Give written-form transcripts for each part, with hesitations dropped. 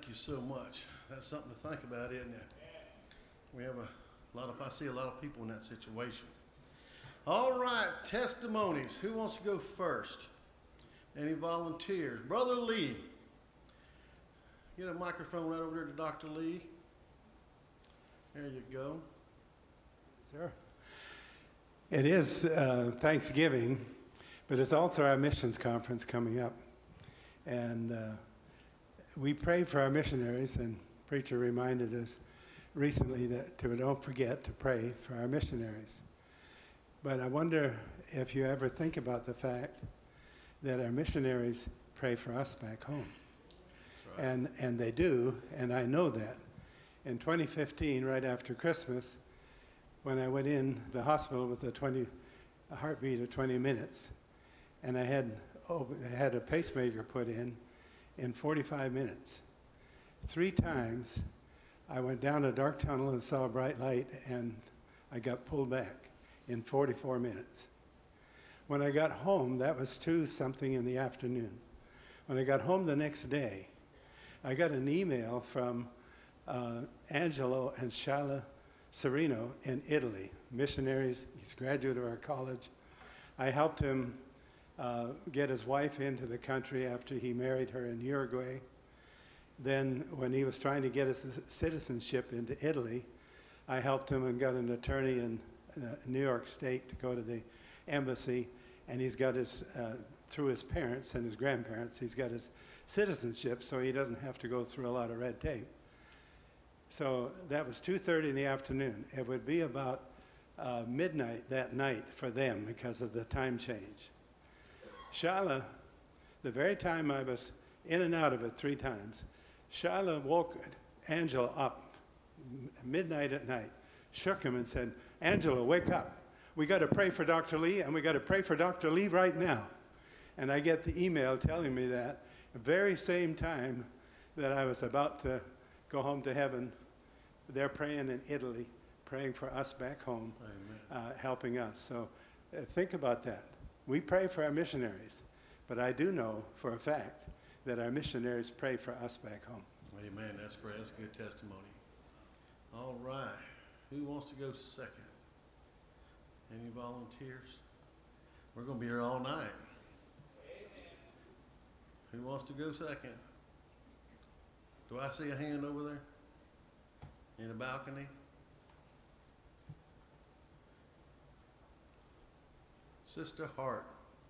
you so much. That's something to think about, isn't it? We have I see a lot of people in that situation. All right, testimonies. Who wants to go first? Any volunteers? Brother Lee. Get a microphone right over there to Dr. Lee. There you go. Sir. It is Thanksgiving, but it's also our missions conference coming up. And we pray for our missionaries, and preacher reminded us recently that don't forget to pray for our missionaries. But I wonder if you ever think about the fact that our missionaries pray for us back home. That's right. And they do, and I know that. In 2015, right after Christmas, when I went in the hospital with a heartbeat of 20 minutes, and I had a pacemaker put in 45 minutes. 3 times, I went down a dark tunnel and saw a bright light, and I got pulled back in 44 minutes. When I got home, that was 2-something in the afternoon. When I got home the next day, I got an email from Angelo and Shala Serino in Italy, missionaries. He's a graduate of our college. I helped him get his wife into the country after he married her in Uruguay. Then when he was trying to get his citizenship into Italy, I helped him and got an attorney in New York State to go to the embassy, and he's got his, through his parents and his grandparents, he's got his citizenship, so he doesn't have to go through a lot of red tape. So that was 2:30 in the afternoon. It would be about midnight that night for them because of the time change. Shala, the very time I was in and out of it 3 times, Shala woke Angela up midnight at night, shook him and said, "Angela, wake up. We got to pray for Dr. Lee, and we got to pray for Dr. Lee right now." And I get the email telling me that the very same time that I was about to go home to heaven, they're praying in Italy, praying for us back home, helping us. So think about that. We pray for our missionaries, but I do know for a fact that our missionaries pray for us back home. Amen. That's great. That's a good testimony. All right. Who wants to go second? Any volunteers? We're going to be here all night. Amen. Who wants to go second? Do I see a hand over there? In the balcony? Sister Hart.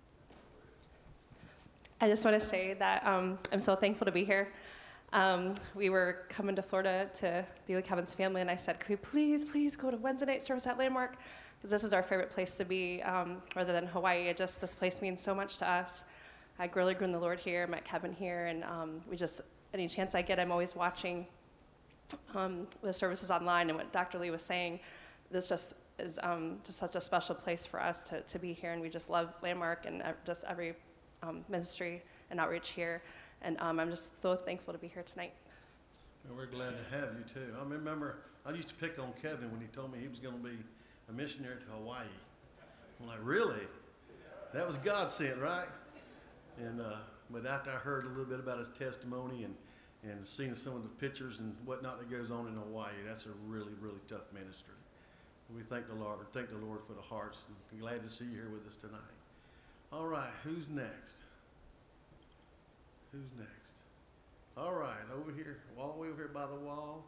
I just want to say that I'm so thankful to be here. We were coming to Florida to be with Kevin's family, and I said, "Could we please go to Wednesday night service at Landmark? Because this is our favorite place to be, rather than Hawaii. This place means so much to us. I really grew in the Lord here, met Kevin here, and any chance I get, I'm always watching the services online, and what Dr. Lee was saying, this just is just such a special place for us to be here, and we just love Landmark and just every ministry and outreach here, and I'm just so thankful to be here tonight. Well, we're glad to have you too. I remember I used to pick on Kevin when he told me he was going to be a missionary to Hawaii. I'm like, really? That was God sent, right? And but after I heard a little bit about his testimony and seeing some of the pictures and whatnot that goes on in Hawaii, that's a really, really tough ministry. We thank the Lord for the hearts, and I'm glad to see you here with us tonight. All right, who's next? Who's next? All right, over here, all the way over here by the wall.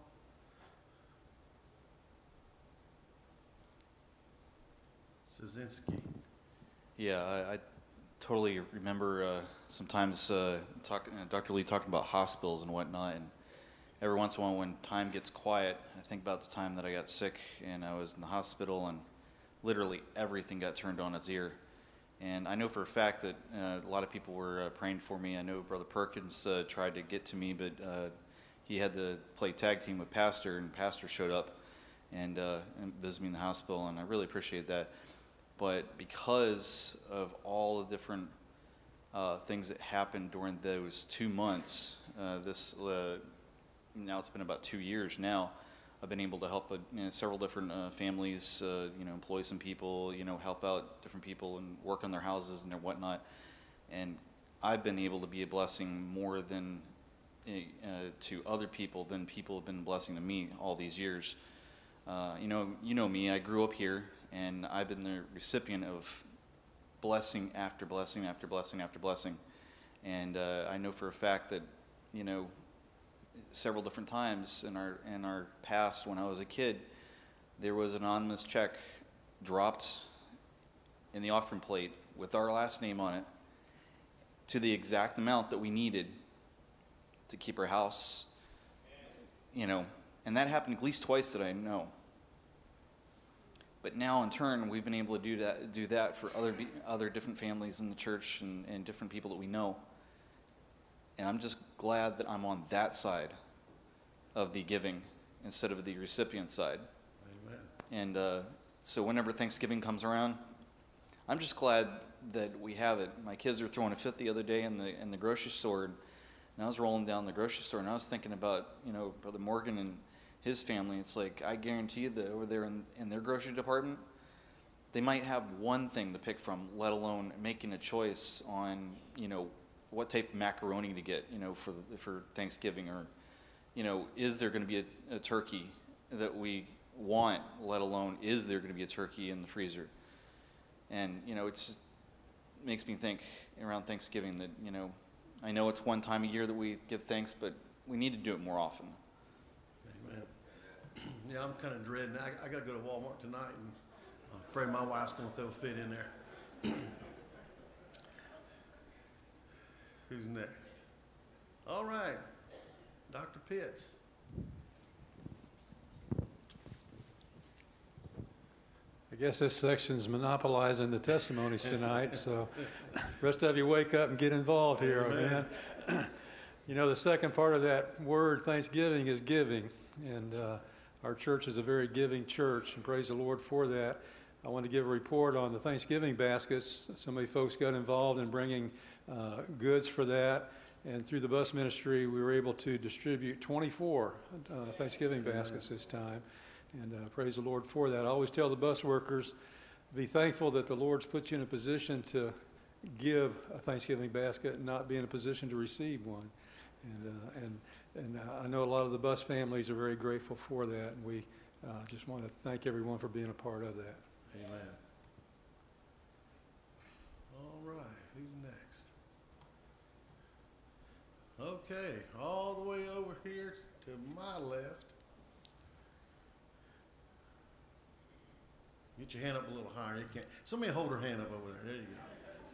Szynski. Yeah, I totally remember sometimes Dr. Lee talking about hospitals and whatnot, and every once in a while when time gets quiet, I think about the time that I got sick and I was in the hospital and literally everything got turned on its ear. And I know for a fact that a lot of people were praying for me. I know Brother Perkins tried to get to me, but he had to play tag team with Pastor, and Pastor showed up and visited me in the hospital, and I really appreciate that. But because of all the different things that happened during those 2 months, now it's been about 2 years now, I've been able to help several different families, employ some people, help out different people and work on their houses and their whatnot. And I've been able to be a blessing more than to other people than people have been a blessing to me all these years. You know me. I grew up here, and I've been the recipient of blessing after blessing after blessing after blessing. And I know for a fact that, several different times in our past when I was a kid, there was an anonymous check dropped in the offering plate with our last name on it to the exact amount that we needed to keep our house, and that happened at least twice that I know. But now in turn, we've been able to do that for other different families in the church and different people that we know. And I'm just glad that I'm on that side of the giving instead of the recipient side. Amen. And so whenever Thanksgiving comes around, I'm just glad that we have it. My kids were throwing a fit the other day in the grocery store, and I was rolling down the grocery store, and I was thinking about, Brother Morgan and his family. It's like, I guarantee you that over there in their grocery department, they might have one thing to pick from, let alone making a choice on, what type of macaroni to get, for Thanksgiving, or, is there going to be a turkey that we want, let alone is there going to be a turkey in the freezer? And, it makes me think around Thanksgiving that, I know it's one time a year that we give thanks, but we need to do it more often. Amen. Yeah, I'm kind of dreading. I got to go to Walmart tonight, and I'm afraid my wife's going to throw a fit in there. Who's next? All right, Dr. Pitts. I guess this section's monopolizing the testimonies tonight, so rest of you wake up and get involved here, Amen. man. The second part of that word, Thanksgiving, is giving, and our church is a very giving church, and praise the Lord for that. I want to give a report on the Thanksgiving baskets. So many folks got involved in bringing goods for that, and through the bus ministry, we were able to distribute 24 Thanksgiving baskets this time. And praise the Lord for that. I always tell the bus workers, be thankful that the Lord's put you in a position to give a Thanksgiving basket and not be in a position to receive one. And I know a lot of the bus families are very grateful for that, and we just want to thank everyone for being a part of that. Amen. All right, who's next? Okay, all the way over here to my left. Get your hand up a little higher. You can't. Somebody hold her hand up over there. There you go.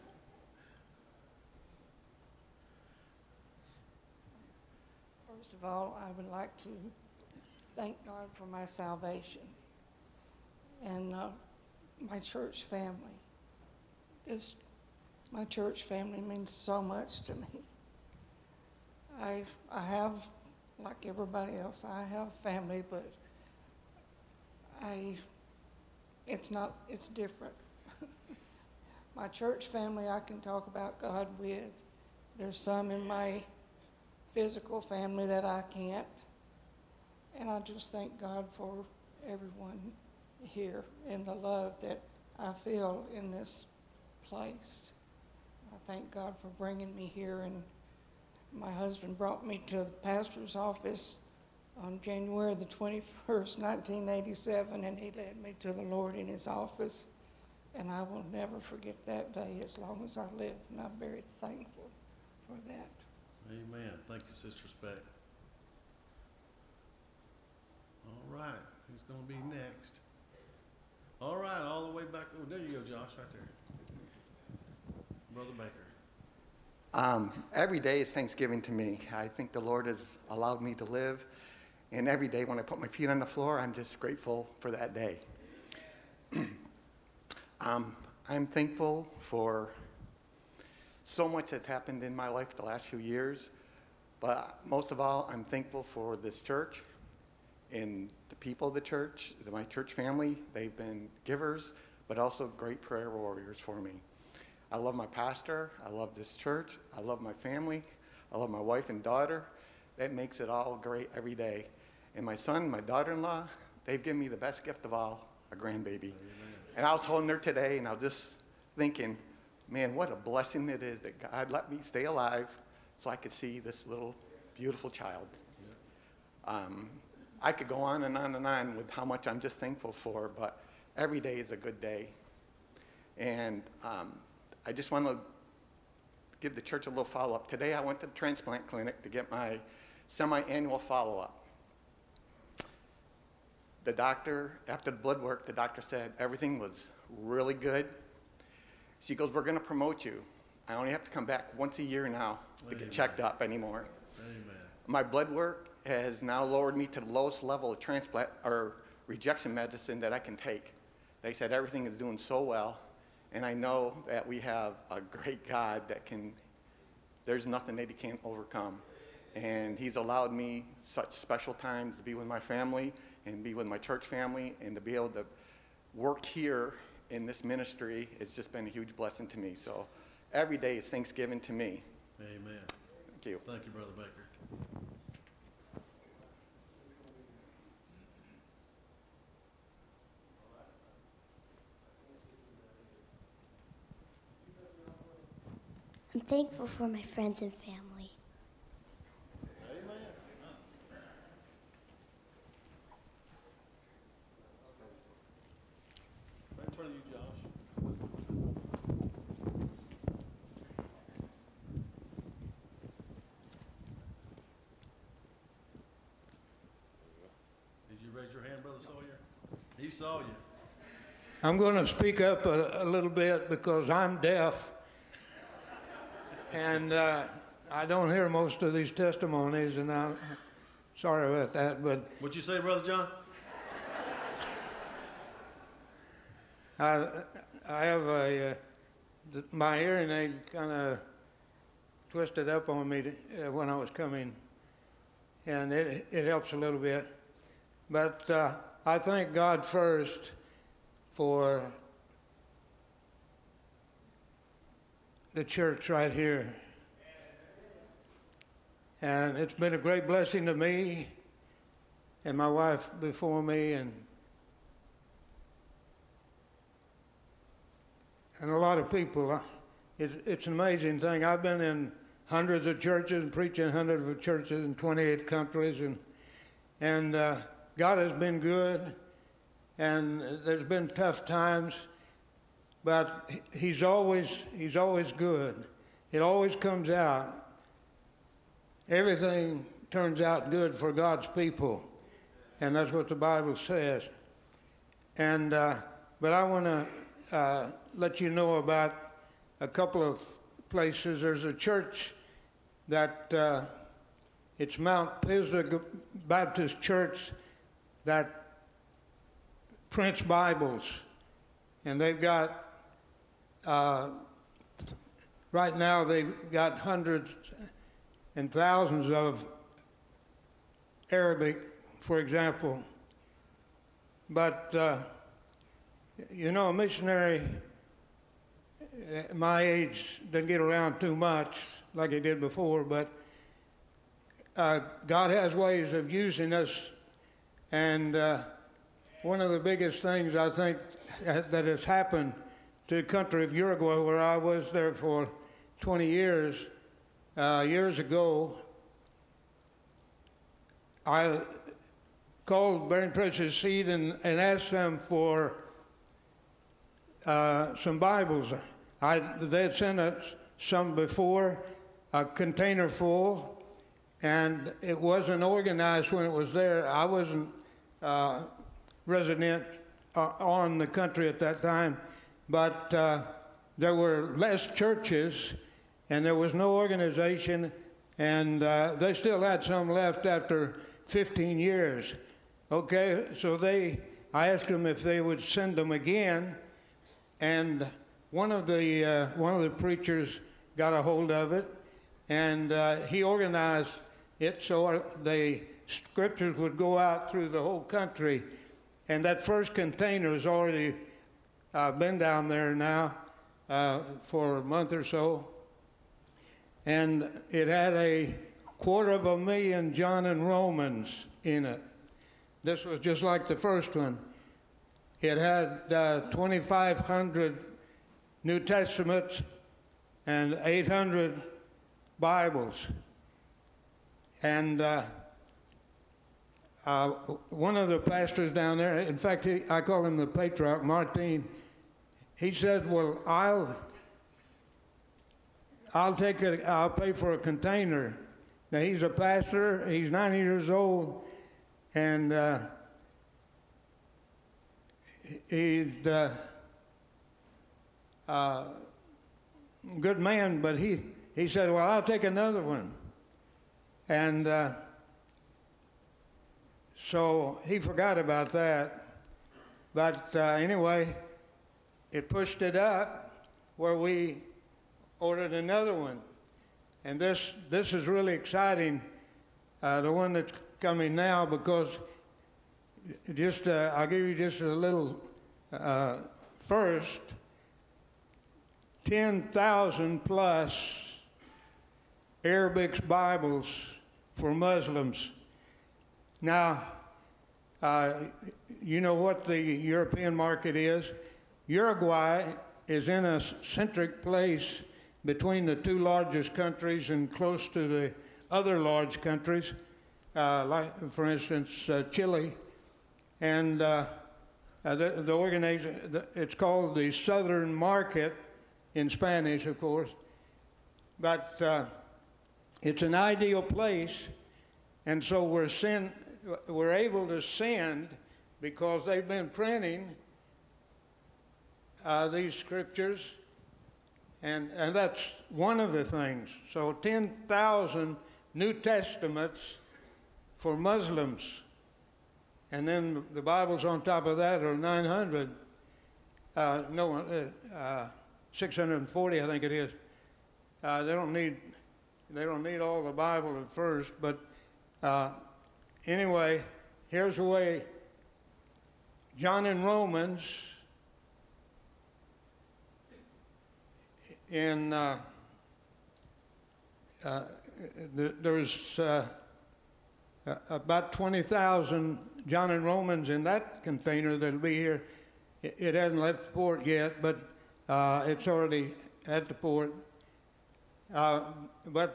First of all, I would like to thank God for my salvation and my church family. My church family means so much to me. I have, like everybody else, I have family, but it's different. My church family, I can talk about God with. There's some in my physical family that I can't. And I just thank God for everyone here and the love that I feel in this place. I thank God for bringing me here, and my husband brought me to the pastor's office on January the 21st, 1987, and he led me to the Lord in his office, and I will never forget that day as long as I live, and I'm very thankful for that. Amen. Thank you, Sister Speck. All right, who's going to be next? All right, all the way back. Oh, there you go, Josh, right there. Brother Baker. Every day is Thanksgiving to me. I think the Lord has allowed me to live, and every day when I put my feet on the floor, I'm just grateful for that day. I'm thankful for so much that's happened in my life the last few years, but most of all, I'm thankful for this church and the people of the church, my church family. They've been givers, but also great prayer warriors for me. I love my pastor. I love this church. I love my family. I love my wife and daughter. That makes it all great every day. And my son, my daughter-in-law, they've given me the best gift of all, a grandbaby. And I was holding her today, and I was just thinking, man, what a blessing it is that God let me stay alive so I could see this little beautiful child. I could go on and on and on with how much I'm just thankful for, but every day is a good day. And I just want to give the church a little follow-up. Today I went to the transplant clinic to get my semi-annual follow-up. The doctor, after the blood work, the doctor said everything was really good. She goes, we're going to promote you. I only have to come back once a year now to get checked up anymore. Amen. My blood work has now lowered me to the lowest level of transplant or rejection medicine that I can take. They said everything is doing so well, and I know that we have a great God that there's nothing that he can't overcome. And he's allowed me such special times to be with my family and be with my church family, and to be able to work here in this ministry. It's just been a huge blessing to me. So every day is Thanksgiving to me. Amen. Thank you. Thank you, Brother Baker. I'm thankful for my friends and family. Amen. Right in front of you, Josh. Did you raise your hand, Brother Sawyer? He saw you. I'm going to speak up a little bit because I'm deaf, and I don't hear most of these testimonies, and I'm sorry about that. But What'd you say, Brother John? I have my hearing aid kind of twisted up on me when I was coming, and it helps a little bit. But I thank God first for the church right here. And it's been a great blessing to me and my wife before me, and a lot of people. It's an amazing thing. I've been in hundreds of churches and preaching hundreds of churches in 28 countries, and God has been good. And there's been tough times, but he's always good. It always comes out. Everything turns out good for God's people, and that's what the Bible says. And but I want to let you know about a couple of places. There's a church that it's Mount Pisgah Baptist Church that prints Bibles, and they've got right now they've got hundreds and thousands of Arabic, for example. But you know, a missionary my age doesn't get around too much like he did before, but God has ways of using us, and one of the biggest things I think that has happened to the country of Uruguay, where I was there for 20 years, years ago, I called Bearing Precious Seed and asked them for some Bibles. They had sent us some before, a container full, and it wasn't organized when it was there. I wasn't resident on the country at that time, but there were less churches and there was no organization, and they still had some left after 15 years. Okay, so I asked them if they would send them again, and one of the preachers got a hold of it, and he organized it so the scriptures would go out through the whole country. And that first container has already been down there now for a month or so. And it had 250,000 John and Romans in it. This was just like the first one. It had 2,500 New Testaments and 800 Bibles. And one of the pastors down there, in fact, I call him the patriarch, Martin, he said, well, I'll pay for a container. Now, he's a pastor, he's 90 years old, and he's a good man, but he said, well, I'll take another one. And so he forgot about that. But anyway, it pushed it up where we ordered another one. And this is really exciting, the one that's coming now, because I'll give you just a little first. 10,000 plus Arabic Bibles for Muslims. Now, you know what the European market is. Uruguay is in a centric place between the two largest countries and close to the other large countries, like, for instance, Chile. And the organization, it's called the Southern Market in Spanish, of course. But it's an ideal place, and so we're able to send, because they've been printing these scriptures, and that's one of the things. So 10,000 New Testaments for Muslims, and then the Bibles on top of that are 900. 640, I think it is. They don't need all the Bible at first, but anyway, here's the way. John and Romans in there's about 20,000 John and Romans in that container that'll be here. It hasn't left the port yet, but it's already at the port. But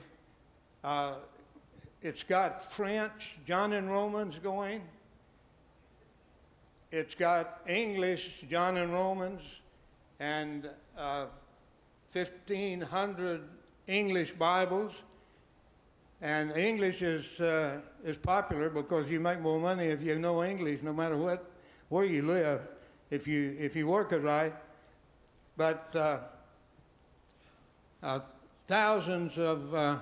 it's got French John and Romans going. It's got English John and Romans, and 1,500 English Bibles. And English is popular because you make more money if you know English, no matter where you live, if you work it right. But thousands of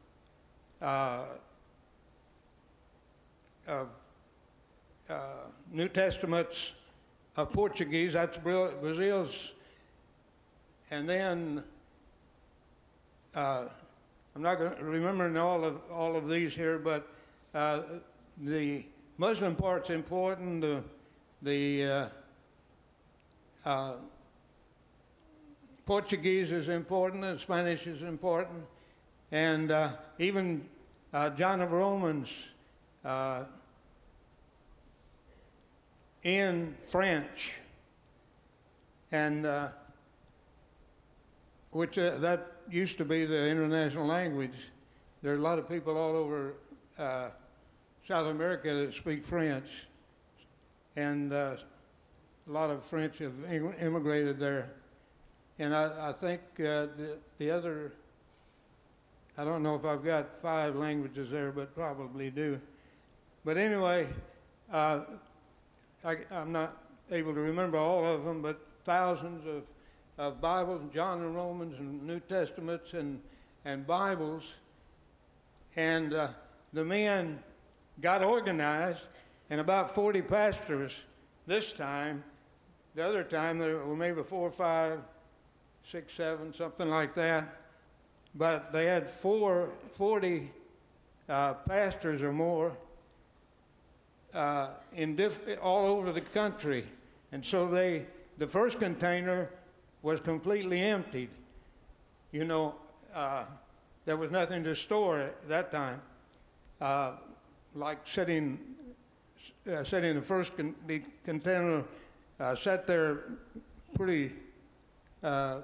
New Testaments of Portuguese. That's Brazil's. And then I'm not going to remember all of these here, but the Muslim part's important. The Portuguese is important, and Spanish is important, and even John of Romans in French, and which that used to be the international language. There are a lot of people all over South America that speak French, and a lot of French have immigrated there. And I think the other, I don't know if I've got 5 languages there, but probably do. But anyway, I'm not able to remember all of them, but thousands of Bibles, John and Romans and New Testaments and Bibles. And the men got organized, and about 40 pastors this time. The other time there were maybe 4 or 5, 6, 7, something like that. But they had 40 pastors or more all over the country. And so the first container was completely emptied. You know, there was nothing to store at that time. Like setting the first container sat there pretty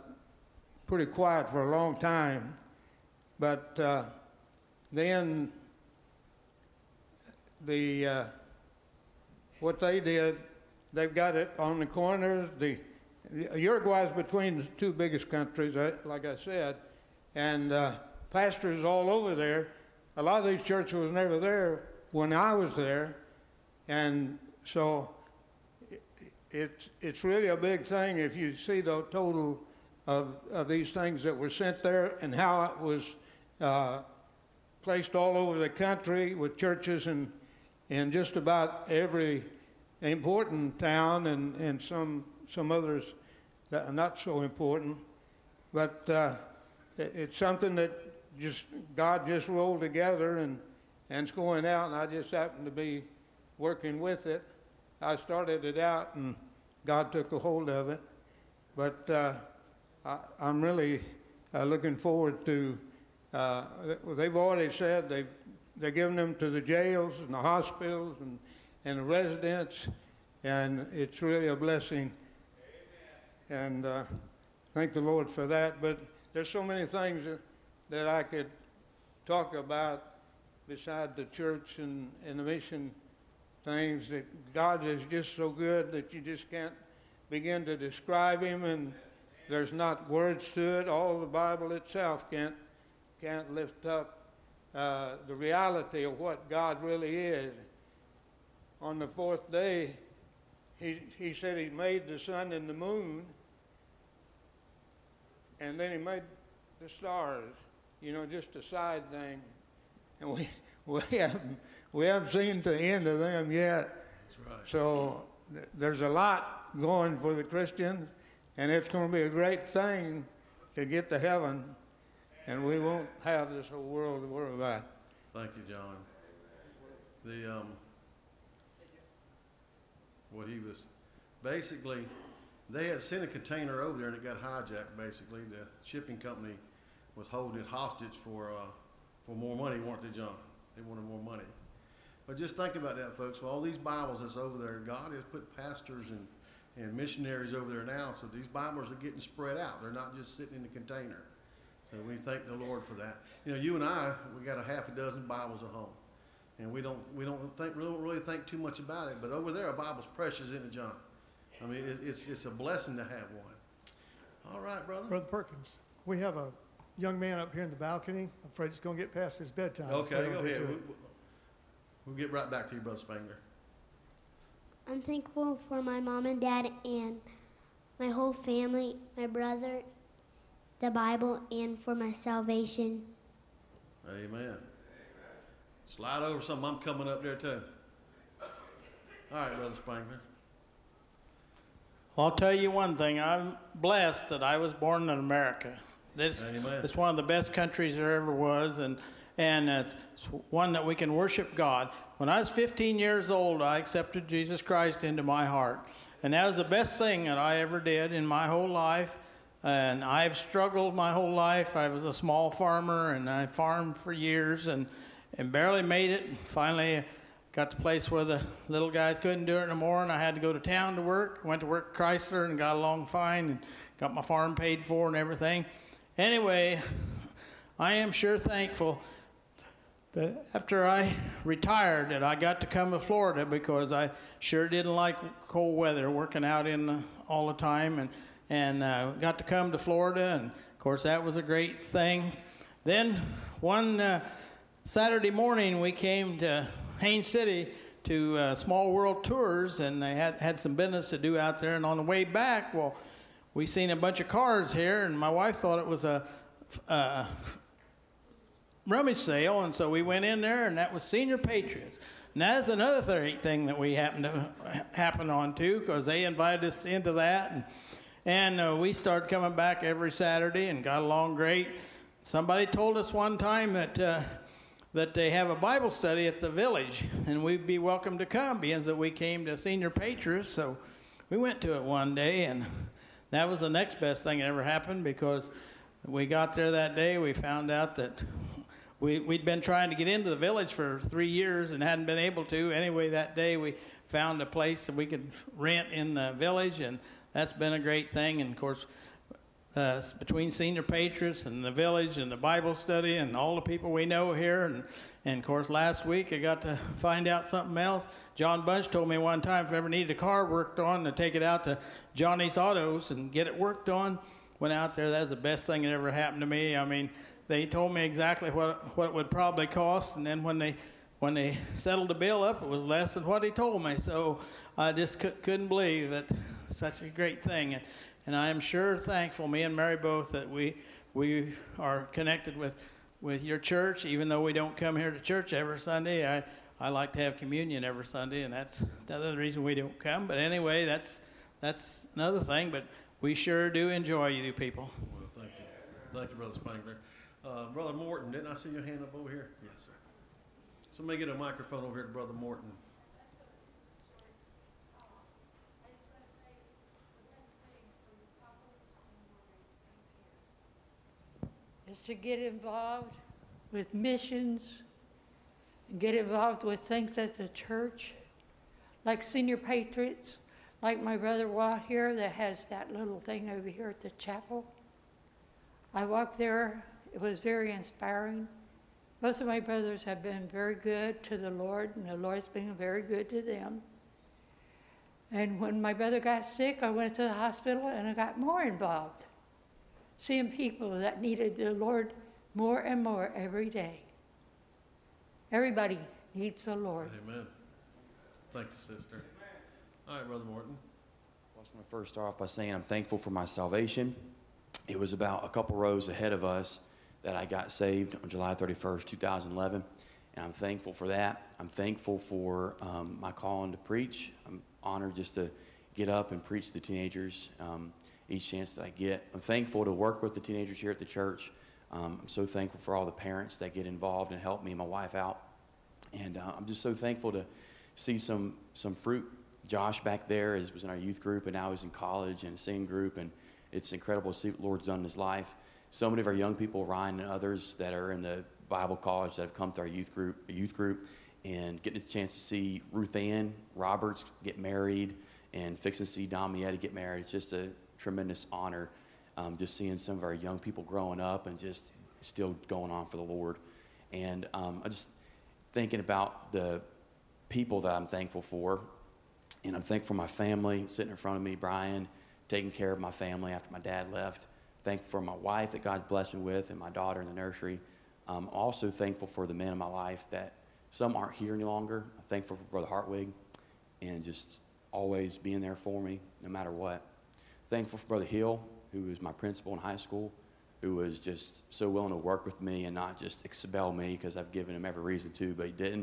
quiet for a long time. But then what they did, they've got it on the corners. Uruguay is between the two biggest countries, like I said, and pastors all over there. A lot of these churches was never there when I was there, and so it's really a big thing if you see the total of these things that were sent there and how it was placed all over the country with churches in just about every important town and some others that are not so important. But it's something that God just rolled together and it's going out, and I just happened to be working with it. I started it out and God took a hold of it. But I'm really looking forward to, they've already said they're giving them to the jails and the hospitals and the residents, and it's really a blessing. And thank the Lord for that. But there's so many things that I could talk about beside the church and the mission things, that God is just so good that you just can't begin to describe him, and there's not words to it. All the Bible itself can't lift up the reality of what God really is. On the fourth day, he said he made the sun and the moon, and then he made the stars, just a side thing. And we haven't seen the end of them yet. That's right. So there's a lot going for the Christians, and it's going to be a great thing to get to heaven, and we won't have this whole world to worry about. Thank you, John. What he was, basically, they had sent a container over there and it got hijacked, basically. The shipping company was holding it hostage for more money, weren't they, John? They wanted more money. But just think about that, folks. With all these Bibles that's over there, God has put pastors and missionaries over there now, so these Bibles are getting spread out. They're not just sitting in the container. So we thank the Lord for that. You and I, we got a half a dozen Bibles at home, and we don't really think too much about it. But over there, a Bible's precious, isn't it, John? I mean, it's a blessing to have one. All right, brother. Brother Perkins, we have a young man up here in the balcony. I'm afraid it's going to get past his bedtime. Okay, go ahead. We'll get right back to you, Brother Spangler. I'm thankful for my mom and dad and my whole family, my brother, the Bible, and for my salvation. Amen. Slide over something. I'm coming up there too. All right, Brother Spangler. Well, I'll tell you one thing. I'm blessed that I was born in America. It's one of the best countries there ever was, and it's one that we can worship God. When I was 15 years old, I accepted Jesus Christ into my heart, and that was the best thing that I ever did in my whole life. And I've struggled my whole life. I was a small farmer, and I farmed for years and barely made it. Finally, got to the place where the little guys couldn't do it no more, and I had to go to town to work. Went to work at Chrysler and got along fine and got my farm paid for and everything. Anyway, I am sure thankful that after I retired that I got to come to Florida, because I sure didn't like cold weather, working out all the time, and got to come to Florida, and of course that was a great thing. Then one Saturday morning we came to Haines City to Small World Tours, and they had some business to do out there. And on the way back, well, we seen a bunch of cars here, and my wife thought it was a rummage sale, and so we went in there, and that was Senior Patriots. And that's another thing that we happened to happen on too, because they invited us into that, and we started coming back every Saturday and got along great. Somebody told us one time that they have a Bible study at the village, and we'd be welcome to come, being that we came to Senior Patriots. So we went to it one day, and that was the next best thing that ever happened, because we got there that day. We found out that we'd been trying to get into the village for 3 years and hadn't been able to. Anyway, that day we found a place that we could rent in the village, and that's been a great thing. And of course, between Senior Patriots and the village and the Bible study and all the people we know here. And of course, last week I got to find out something else. John Bunch told me one time if I ever needed a car worked on, to take it out to Johnny's Autos and get it worked on. Went out there. That's the best thing that ever happened to me. I mean, they told me exactly what it would probably cost, and then when they settled the bill up, it was less than what he told me. So I just couldn't believe that such a great thing. And I am sure thankful, me and Mary both, that we are connected with your church, even though we don't come here to church every Sunday. I like to have communion every Sunday, and that's the other reason we don't come. But anyway, that's another thing. But we sure do enjoy you people. Well, thank you. Thank you, Brother Spangler. Brother Morton, didn't I see your hand up over here? Yes, sir. So let me get a microphone over here to Brother Morton. Is to get involved with missions and get involved with things at the church, like Senior Patriots, like my brother Walt here that has that little thing over here at the chapel. I walked there. It was very inspiring. Both of my brothers have been very good to the Lord, and the Lord's been very good to them. And when my brother got sick, I went to the hospital and I got more involved, seeing people that needed the Lord more and more every day. Everybody needs the Lord. Amen. Thank you, sister. All right, Brother Morton. I just want to first start off by saying I'm thankful for my salvation. It was about a couple rows ahead of us that I got saved on July 31st, 2011, and I'm thankful for that. I'm thankful for my calling to preach. I'm honored just to get up and preach to teenagers each chance that I get. I'm thankful to work with the teenagers here at the church. I'm so thankful for all the parents that get involved and help me and my wife out. And I'm just so thankful to see some fruit. Josh back there was in our youth group, and now he's in college and a singing group, and it's incredible to see what the Lord's done in his life. So many of our young people, Ryan and others that are in the Bible college that have come to our youth group, and getting a chance to see Ruth Ann Roberts get married and fixing to see Damietta get married. It's just a tremendous honor just seeing some of our young people growing up and just still going on for the Lord. And I'm just thinking about the people that I'm thankful for, and I'm thankful for my family sitting in front of me, Brian, taking care of my family after my dad left. Thankful for my wife that God blessed me with and my daughter in the nursery. I'm also thankful for the men in my life that some aren't here any longer. I'm thankful for Brother Hartwig and just always being there for me no matter what. Thankful for Brother Hill, who was my principal in high school, who was just so willing to work with me and not just expel me because I've given him every reason to, but he didn't.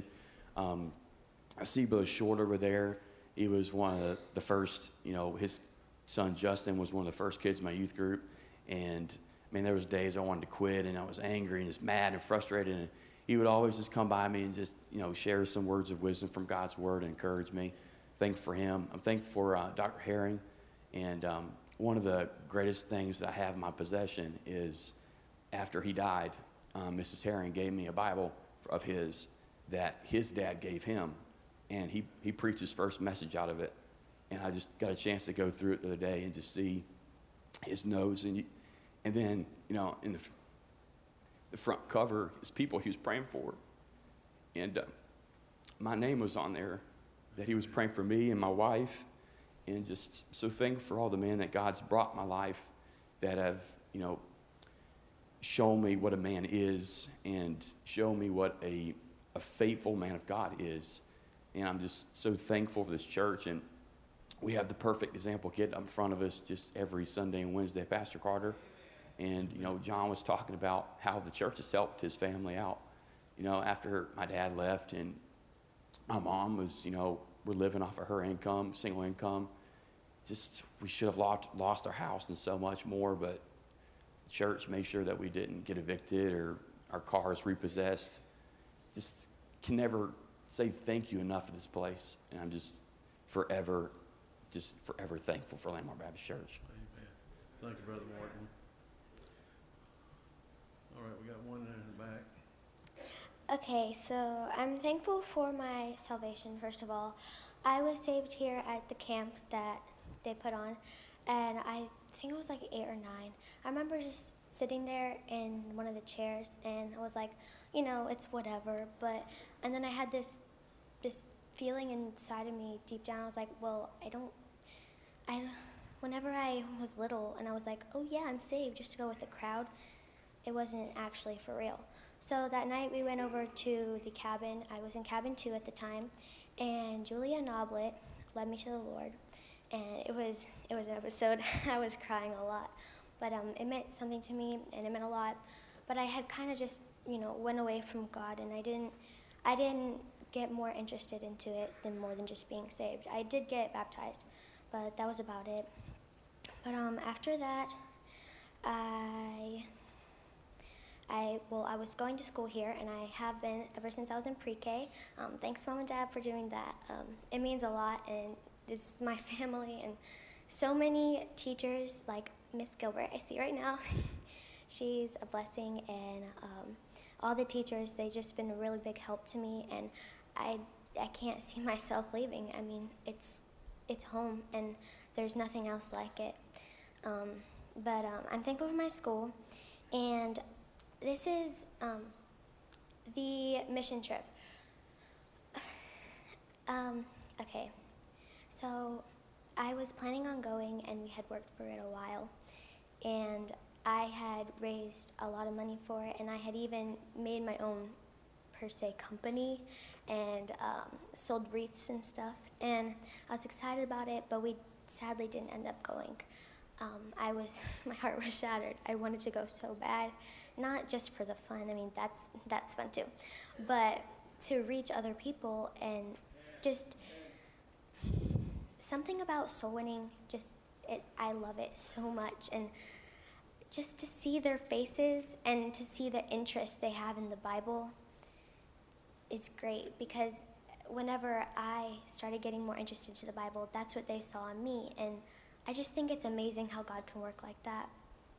I see Brother Short over there. He was one of the first, his son Justin was one of the first kids in my youth group. And there was days I wanted to quit and I was angry and just mad and frustrated. And he would always just come by me and just, share some words of wisdom from God's word and encourage me. Thankful for him. I'm thankful for Dr. Herring. And one of the greatest things that I have in my possession is after he died, Mrs. Herring gave me a Bible of his that his dad gave him. And he preached his first message out of it. And I just got a chance to go through it the other day and just see his notes. And then, in the front cover is people he was praying for. And my name was on there, that he was praying for me and my wife. And just so thankful for all the men that God's brought in my life that have, shown me what a man is and shown me what a faithful man of God is. And I'm just so thankful for this church. And we have the perfect example kid up in front of us just every Sunday and Wednesday, Pastor Carter. And, John was talking about how the church has helped his family out. After my dad left and my mom was, we're living off of her income, single income. Just, we should have lost our house and so much more, but the church made sure that we didn't get evicted or our cars repossessed. Just can never say thank you enough to this place. And I'm just forever thankful for Landmark Baptist Church. Amen. Thank you, Brother Morton. All right, we got one in the back. Okay, so I'm thankful for my salvation, first of all. I was saved here at the camp that they put on, and I think I was like 8 or 9. I remember just sitting there in one of the chairs, and I was like, you know, it's whatever. And then I had this feeling inside of me deep down. I was like, well, whenever I was little and I was like, oh yeah, I'm saved, just to go with the crowd, it wasn't actually for real. So that night we went over to the cabin. I was in cabin 2 at the time, and Julia Noblet led me to the Lord. And it was an episode. I was crying a lot, but it meant something to me, and it meant a lot. But I had kind of just, went away from God, and I didn't get more interested into it than more than just being saved. I did get baptized, but that was about it. But after that, I was going to school here, and I have been ever since I was in pre-K. Thanks, Mom and Dad, for doing that. It means a lot, and it's my family, and so many teachers, like Miss Gilbert, I see right now. She's a blessing, and all the teachers, they've just been a really big help to me, and I can't see myself leaving. I mean, it's home, and there's nothing else like it. But I'm thankful for my school, and this is the mission trip. Okay, so I was planning on going, and we had worked for it a while, and I had raised a lot of money for it, and I had even made my own, per se, company, and sold wreaths and stuff, and I was excited about it, but we sadly didn't end up going. My heart was shattered. I wanted to go so bad, not just for the fun. I mean, that's fun too, but to reach other people, and just something about soul winning. I love it so much, and just to see their faces and to see the interest they have in the Bible, it's great, because whenever I started getting more interested to the Bible, that's what they saw in me, and I just think it's amazing how God can work like that.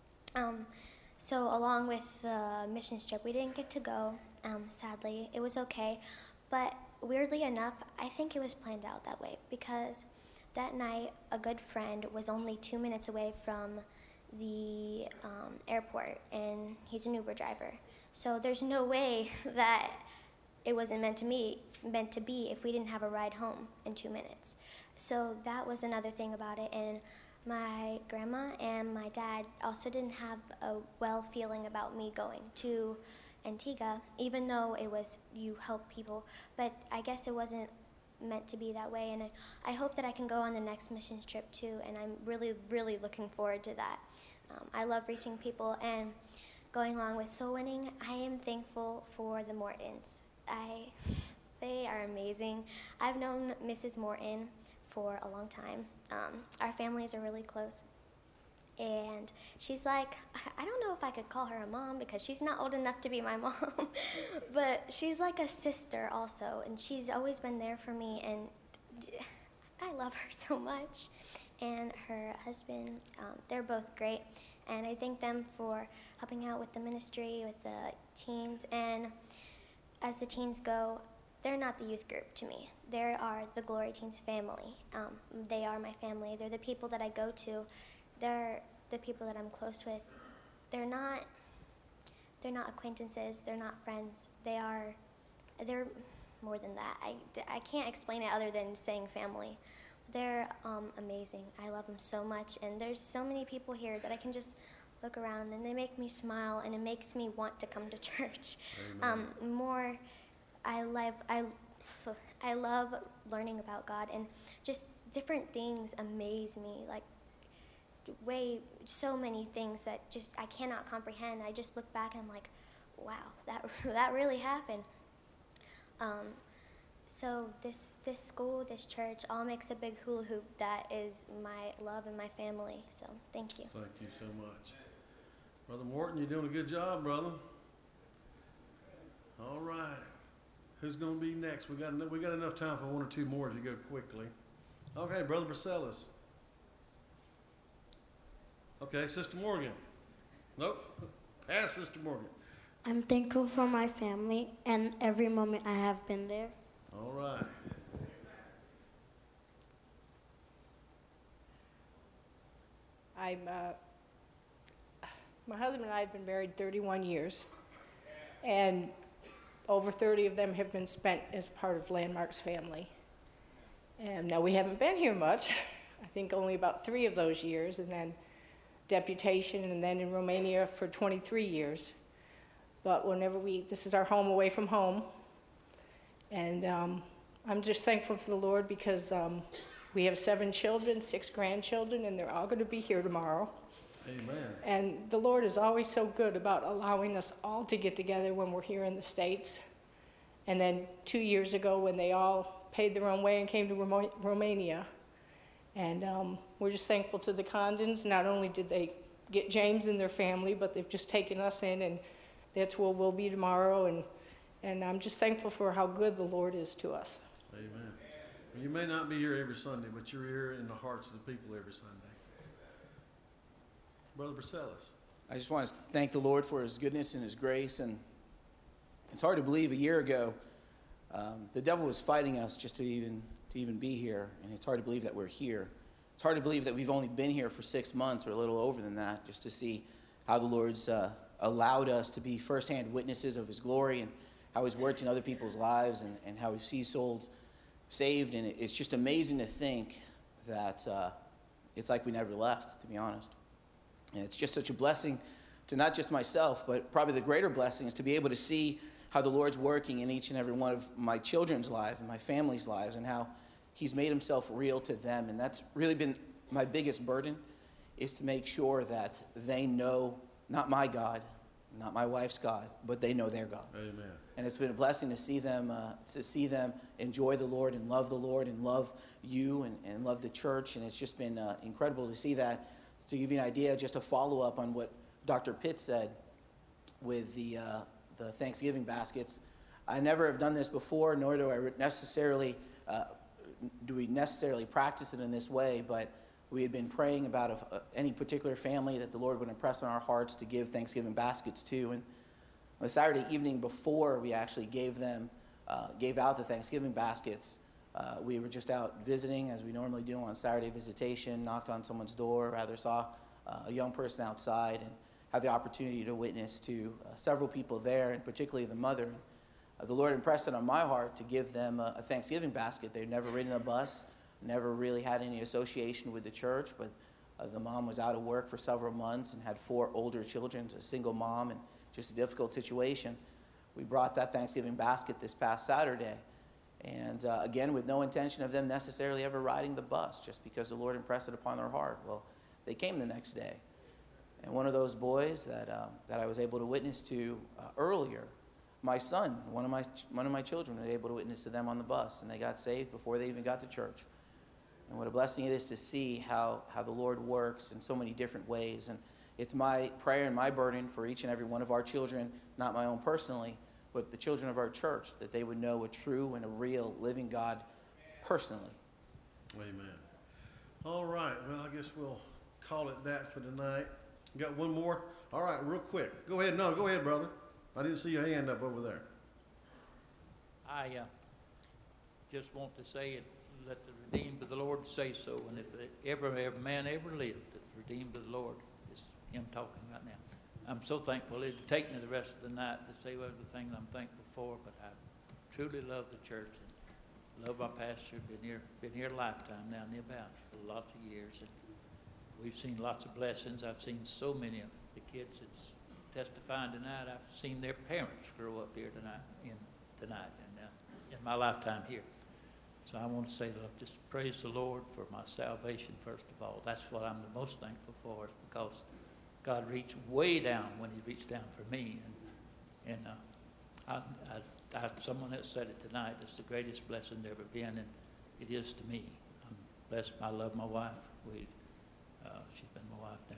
So along with the mission trip, we didn't get to go, sadly. It was okay, but weirdly enough, I think it was planned out that way, because that night, a good friend was only 2 minutes away from the airport, and he's an Uber driver. So there's no way that it wasn't meant to be if we didn't have a ride home in 2 minutes. So that was another thing about it, and my grandma and my dad also didn't have a well feeling about me going to Antigua, even though it was you help people, but I guess it wasn't meant to be that way, and I hope that I can go on the next mission trip too, and I'm really, really looking forward to that. I love reaching people, and going along with soul winning, I am thankful for the Mortons. They are amazing. I've known Mrs. Morton for a long time. Our families are really close, and she's like, I don't know if I could call her a mom because she's not old enough to be my mom, but she's like a sister also, and she's always been there for me, and I love her so much. And her husband, they're both great, and I thank them for helping out with the ministry, with the teens, and as the teens go, they're not the youth group to me. They are the Glory Teens family. They are my family. They're the people that I go to. They're the people that I'm close with. They're not acquaintances. They're not friends. They're more than that. I can't explain it other than saying family. They're amazing. I love them so much, and there's so many people here that I can just look around, and they make me smile, and it makes me want to come to church. I love learning about God, and just different things amaze me, like so many things that just I cannot comprehend. I just look back and I'm like, wow, that really happened. So this school, this church, all makes a big hula hoop that is my love and my family. So thank you. Thank you so much. Brother Morton, you're doing a good job, brother. All right. Who's going to be next? We got enough time for one or two more as you go quickly. Okay, Brother Bracelis. Okay, Sister Morgan. Nope. Pass Sister Morgan. I'm thankful for my family and every moment I have been there. All right. My husband and I have been married 31 years, and over 30 of them have been spent as part of Landmark's family. And now we haven't been here much, I think only about 3 of those years, and then deputation, and then in Romania for 23 years. But this is our home away from home, and I'm just thankful for the Lord because we have 7 children, 6 grandchildren, and they're all going to be here tomorrow. Amen. And the Lord is always so good about allowing us all to get together when we're here in the States. And then 2 years ago when they all paid their own way and came to Romania. And we're just thankful to the Condons. Not only did they get James and their family, but they've just taken us in, and that's where we'll be tomorrow. And I'm just thankful for how good the Lord is to us. Amen. Well, you may not be here every Sunday, but you're here in the hearts of the people every Sunday. Brother Bracelis. I just want to thank the Lord for his goodness and his grace. And it's hard to believe a year ago the devil was fighting us just to even be here. And it's hard to believe that we're here. It's hard to believe that we've only been here for 6 months or a little over than that, just to see how the Lord's allowed us to be firsthand witnesses of his glory and how he's worked in other people's lives and how he sees souls saved. And it's just amazing to think that it's like we never left, to be honest. And it's just such a blessing to not just myself, but probably the greater blessing is to be able to see how the Lord's working in each and every one of my children's lives and my family's lives, and how he's made himself real to them. And that's really been my biggest burden, is to make sure that they know not my God, not my wife's God, but they know their God. Amen. And it's been a blessing to see them enjoy the Lord and love you and love the church. And it's just been incredible to see that. To give you an idea, just a follow-up on what Dr. Pitt said with the Thanksgiving baskets. I never have done this before, nor do we necessarily practice it in this way, but we had been praying about any particular family that the Lord would impress on our hearts to give Thanksgiving baskets to. And the Saturday evening before we actually gave out the Thanksgiving baskets, we were just out visiting, as we normally do on Saturday visitation, knocked on someone's door, rather saw a young person outside, and had the opportunity to witness to several people there, and particularly the mother. The Lord impressed it on my heart to give them a Thanksgiving basket. They'd never ridden a bus, never really had any association with the church, but the mom was out of work for several months and had 4 older children, a single mom, and just a difficult situation. We brought that Thanksgiving basket this past Saturday. And again, with no intention of them necessarily ever riding the bus, just because the Lord impressed it upon their heart. Well, they came the next day. And one of those boys that I was able to witness to earlier, my son, one of my children, was able to witness to them on the bus, and they got saved before they even got to church. And what a blessing it is to see how the Lord works in so many different ways. And it's my prayer and my burden for each and every one of our children, not my own personally, but the children of our church, that they would know a true and a real living God personally. Amen. All right. Well, I guess we'll call it that for tonight. You got one more? All right, real quick. Go ahead. No, go ahead, brother. I didn't see your hand up over there. I just want to say it, let the redeemed of the Lord say so. And if every man ever lived that's redeemed of the Lord, it's him talking right now. I'm so thankful. It'd take me the rest of the night to say everything I'm thankful for, but I truly love the church and love our pastor. Been here a lifetime now, near about lots of years, and we've seen lots of blessings. I've seen so many of the kids that's testifying tonight. I've seen their parents grow up here tonight and in my lifetime here. So I want to say, look, just praise the Lord for my salvation first of all. That's what I'm the most thankful for, is because God reached way down when he reached down for me. And someone else said it tonight, it's the greatest blessing there ever been, and it is to me. I'm blessed. I love my wife. She's been my wife now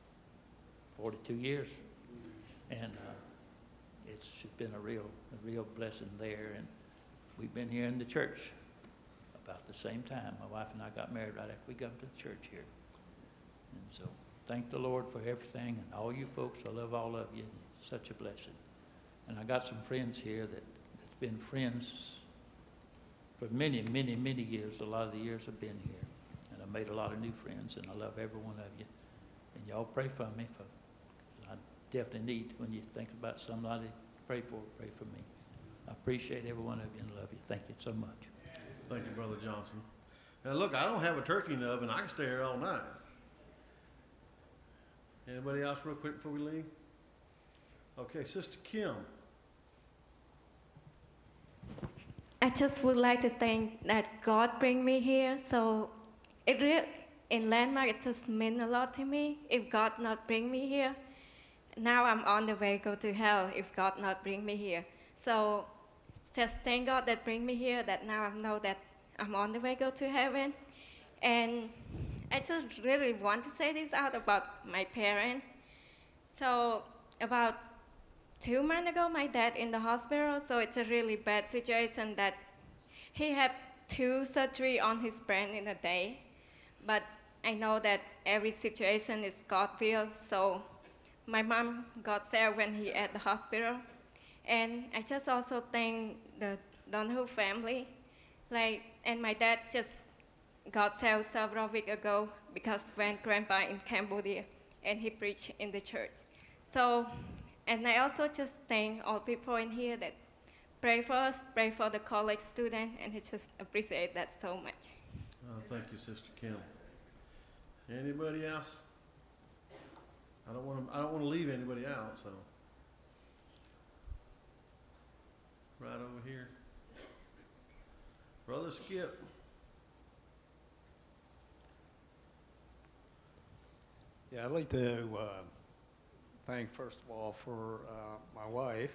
42 years. And it's been a real blessing there. And we've been here in the church about the same time. My wife and I got married right after we got to the church here. And so thank the Lord for everything, and all you folks. I love all of you. Such a blessing. And I got some friends here that's been friends for many, many, many years. A lot of the years I've been here. And I made a lot of new friends, and I love every one of you. And y'all pray for me, 'cause I definitely need, when you think about somebody to pray for me. I appreciate every one of you and love you. Thank you so much. Thank you, Brother Johnson. Now, look, I don't have a turkey in the oven. I can stay here all night. Anybody else real quick before we leave? Okay, Sister Kim. I just would like to thank that God bring me here. So in Landmark, it just meant a lot to me. If God not bring me here, now I'm on the way go to hell if God not bring me here. So just thank God that bring me here, that now I know that I'm on the way go to heaven. And I just really want to say this out about my parents. So about 2 months ago, my dad in the hospital, so it's a really bad situation that he had 2 surgery on his brain in a day. But I know that every situation is God's will, so my mom got saved when he at the hospital. And I just also thank the Donahue family, and my dad just got saved several weeks ago because when Grandpa in Cambodia, and he preached in the church. So, and I also just thank all people in here that pray for us, pray for the college student, and I just appreciate that so much. Thank you, Sister Kim. Anybody else? I don't want to leave anybody out, so. Right over here. Brother Skip. Yeah, I'd like to thank, first of all, for my wife.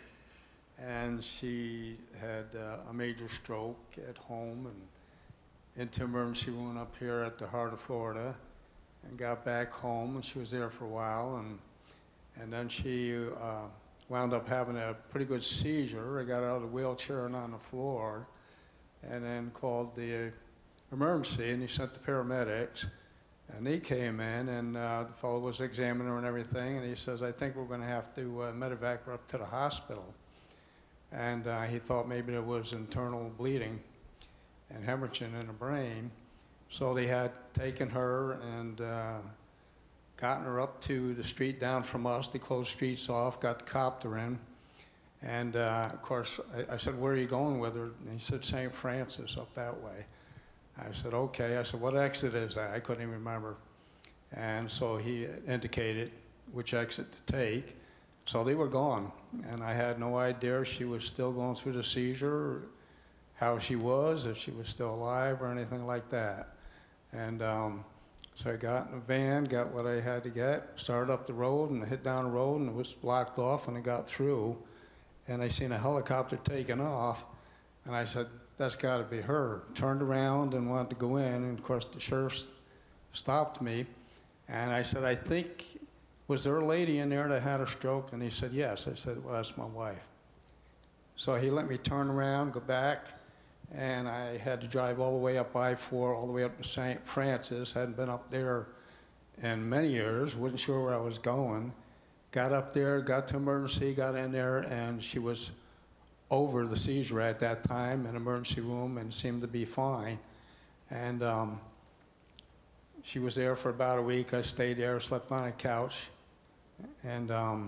And she had a major stroke at home and into emergency room up here at the heart of Florida, and got back home, and she was there for a while, and then she wound up having a pretty good seizure. I got out of the wheelchair and on the floor, and then called the emergency, and he sent the paramedics, and he came in, and the fellow was examining her and everything, and he says, I think we're going to have to medevac her up to the hospital. And he thought maybe there was internal bleeding and hemorrhaging in the brain. So they had taken her and gotten her up to the street down from us. They closed streets off, got the copter in. And of course, I said, where are you going with her? And he said, St. Francis, up that way. I said, okay. I said, what exit is that? I couldn't even remember. And so he indicated which exit to take. So they were gone. And I had no idea she was still going through the seizure, how she was, if she was still alive or anything like that. And so I got in a van, got what I had to get, started up the road and hit down the road, and it was blocked off, and I got through. And I seen a helicopter taking off, and I said, that's got to be her. Turned around and wanted to go in, and of course the sheriff stopped me. And I said, I think, was there a lady in there that had a stroke? And he said, yes. I said, well, that's my wife. So he let me turn around, go back, and I had to drive all the way up I-4, all the way up to St. Francis. Hadn't been up there in many years, wasn't sure where I was going. Got up there, got to emergency, got in there, and she was over the seizure at that time in emergency room and seemed to be fine. And she was there for about a week. I stayed there, slept on a couch. And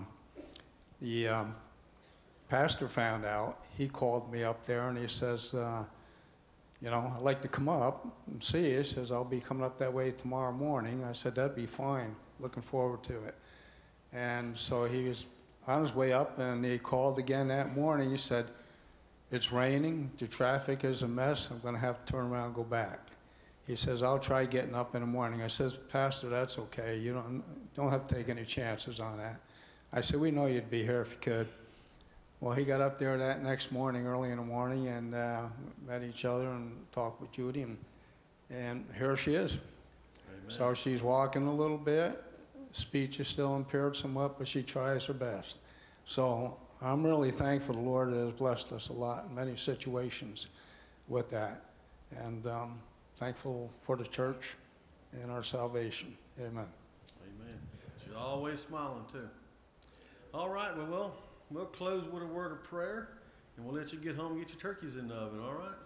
the pastor found out. He called me up there and he says, you know, I'd like to come up and see you. He says, I'll be coming up that way tomorrow morning. I said, that'd be fine. Looking forward to it. And so he was on his way up, and he called again that morning. He said, it's raining. The traffic is a mess. I'm going to have to turn around and go back. He says, I'll try getting up in the morning. I says, Pastor, that's okay. You don't have to take any chances on that. I said, we know you'd be here if you could. Well, he got up there that next morning, early in the morning, and met each other and talked with Judy, and here she is. Amen. So she's walking a little bit. Speech is still impaired somewhat, but she tries her best. So I'm really thankful the Lord has blessed us a lot in many situations with that. And thankful for the church and our salvation. Amen. Amen. She's always smiling, too. All right, well, we'll close with a word of prayer, and we'll let you get home and get your turkeys in the oven, all right?